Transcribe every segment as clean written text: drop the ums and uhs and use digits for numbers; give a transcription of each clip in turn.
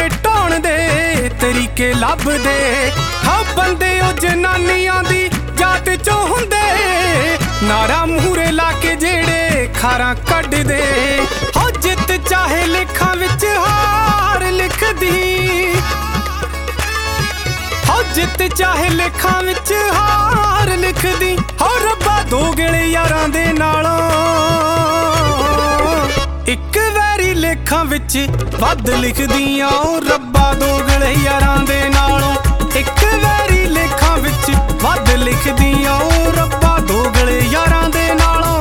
ਢਾਉਣ ਦੇ ਤਰੀਕੇ ਲੱਭਦੇ। ਹਾਂ ਬੰਦੇ ਉਹ ਜਨਾਨੀਆਂ ਦੀ ਜਾਤ ਚੋਂ ਹੁੰਦੇ, ਨਾਰਾ ਮੂਹਰੇ ਲਾ ਕੇ ਜਿਹੜੇ ਖਾਰਾਂ ਕੱਢਦੇ। ਹੋ ਜਿੱਤ ਚਾਹੇ ਲੇਖਾਂ ਵਿੱਚ ਹਾਰ ਲਿਖਦੀ, ਹੋ ਜਿੱਤ ਚਾਹੇ ਲੇਖਾਂ ਵਿੱਚ ਹਾਰ ਲਿਖਦੀ। ਹੋ ਰੱਬਾ ਦੋਗਲੇ ਯਾਰਾਂ ਦੇ ਨਾਲੋਂ ਇੱਕ ਵੈਰੀ ਲੇਖਾਂ ਵਿੱਚ ਵੱਧ ਲਿਖਦੀਆਂ। ਉਹ ਰੱਬਾ ਦੋਗਲੇ ਯਾਰਾਂ ਦੇ ਨਾਲੋਂ ਇੱਕ ਵੈਰੀ ਲੇਖਾਂ ਵਿੱਚ ਵੱਧ ਲਿਖਦੀਆਂ। ਉਹ ਰੱਬਾ ਦੋਗਲੇ ਯਾਰਾਂ ਦੇ ਨਾਲੋਂ।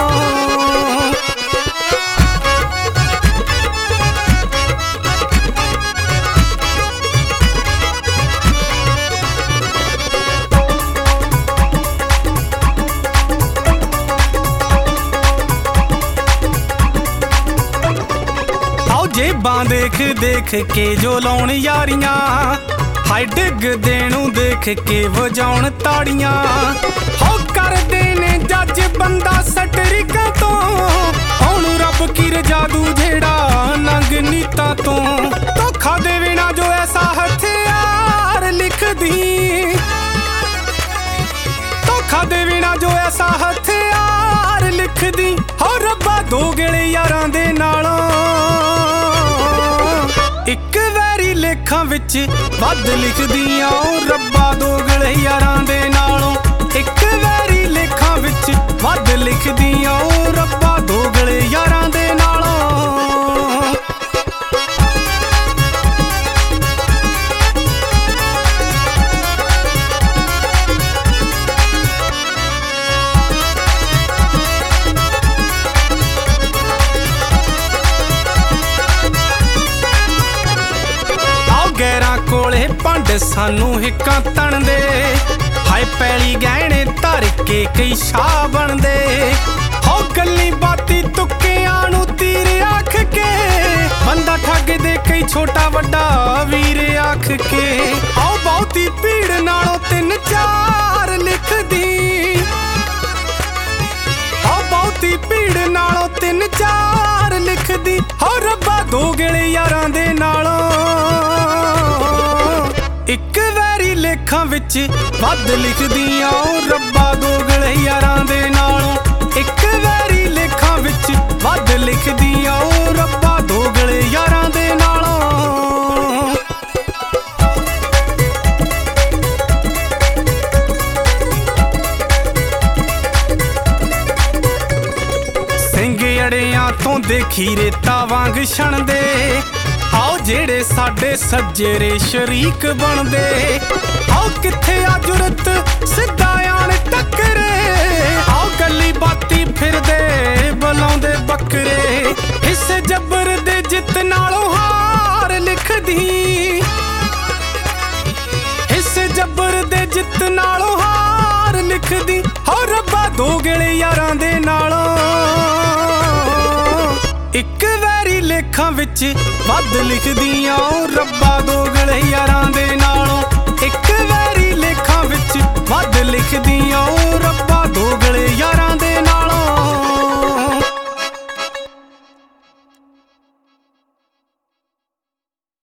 ਜੇਬਾਂ ਦੇਖ ਦੇਖ ਕੇ ਜੋ ਲਾਉਣ ਯਾਰੀਆਂ, ਹਾਏ ਡਿੱਗਦੇ ਨੂੰ ਦੇਖ ਕੇ ਵਜਾਉਣ ਤਾੜੀਆਂ। ਹੋ ਕਰਦੇ ਨੇ ਜੱਜ ਬੰਦਾ ਸਟਰੀਕਾਂ ਤੋਂ, ਹੁਣ ਰੱਬ ਕੀ ਜਾਦੂ ਜਿਹੜਾ ਨੰਗ ਨੀਤਾਂ ਤੋਂ। ਧੋਖਾ ਦੇਵੇ ਨਾ ਜੋ ਐਸਾ ਹਥਿਆਰ ਲਿਖਦੀ, ਧੋਖਾ ਦੇਵੇ ਨਾ ਜੋ ਐਸਾ ਹਥਿਆਰ ਲਿਖਦੀ। ਹੋ ਰੱਬਾ ਦੋਗਲੇ ਯਾਰਾਂ ਦੇ ਨਾਲੋਂ ਇੱਕ ਵੈਰੀ ਲੇਖਾਂ ਵਿੱਚ ਵੱਧ ਲਿਖਦੀਆਂ। ਉਹ ਰੱਬਾ ਦੋਗਲੇ ਯਾਰਾਂ ਦੇ ਨਾਲੋਂ ਇੱਕ ਵੈਰੀ ਲੇਖਾਂ ਵਿੱਚ ਵੱਧ ਲਿਖਦੀਆਂ। ਉਹ ਰੱਬਾ ਦੋਗਲੇ ਯਾਰਾਂ ਦੇ ਨਾਲੋਂ। ਕੋਲੇ ਭੰਡ ਸਾਨੂੰ ਹਿੱਕਾਂ ਤਣਦੇ, ਹਾਏ ਪੈਲੀ ਗਹਿਣੇ ਧਰ ਕੇ ਕਈ ਸ਼ਾਹ ਬਣਦੇ। ਹੋ ਗੱਲੀ ਬਾਤੀ ਤੁੱਕਿਆਂ ਨੂੰ ਤੀਰ ਆਖ ਕੇ, ਬੰਦਾ ਠੱਗਦੇ ਕਈ ਛੋਟਾ ਵੱਡਾ ਵੀਰ ਆਖ ਕੇ। ਆਓ ਬਹੁਤੀ ਭੀੜ ਨਾਲੋਂ ਤਿੰਨ ਚਾਰ ਲਿਖਦੀ, ਆਓ ਬਹੁਤੀ ਭੀੜ ਨਾਲੋਂ ਤਿੰਨ ਚਾਰ ਲਿਖਦੀ। ਹੋ ਰੱਬਾ ਦੋਗਲੇ ਯਾਰਾਂ ਦੇ ਨਾਲੋਂ ਇੱਕ ਵੈਰੀ ਲੇਖਾਂ ਵਿੱਚ ਵੱਧ ਲਿਖਦੀਆਂ। ਉਹ ਰੱਬਾ ਦੋਗਲੇ ਯਾਰਾਂ ਦੇ ਨਾਲੋਂ ਇੱਕ ਵੈਰੀ ਲੇਖਾਂ ਵਿੱਚ ਵੱਧ ਲਿਖਦੀਆਂ। ਉਹ ਰੱਬਾ ਦੋਗਲੇ ਯਾਰਾਂ ਦੇ ਨਾਲੋਂ। ਸਿੰਘ ਅੜਿਆਂ ਤੋਂ ਦੇਖੀ ਰੇਤਾ ਵਾਂਗ ਛਣਦੇ, ਆਓ ਜਿਹੜੇ ਸਾਡੇ ਸੱਜਰੇ ਸ਼ਰੀਕ ਬਣਦੇ। ਆਓ ਕਿੱਥੇ ਆ ਜੁਰਤ ਸਿੱਧਾ ਆਣ ਟੱਕਰੇ, ਆਓ ਗੱਲੀ ਬਾਤੀ ਫਿਰਦੇ ਬੁਲਾਉਂਦੇ ਬੱਕਰੇ। ਹਿੱਸੇ ਜੱਬਰ ਦੇ ਜਿੱਤ ਨਾਲੋਂ ਹਾਰ ਲਿਖਦੀ, ਹਿੱਸੇ ਜੱਬਰ ਦੇ ਜਿੱਤ ਨਾਲੋਂ ਹਾਰ ਲਿਖਦੀ। ਹੋ ਰੱਬਾ ਦੋਗਲੇ ਯਾਰਾਂ ਦੇ ਨਾਲੋਂ ਇੱਕ ਵੈਰੀ ਲੇਖਾਂ ਵਿੱਚ ਵੱਧ ਲਿਖਦੀਆਂ। ਉਹ ਰੱਬਾ ਦੋਗਲੇ ਯਾਰਾਂ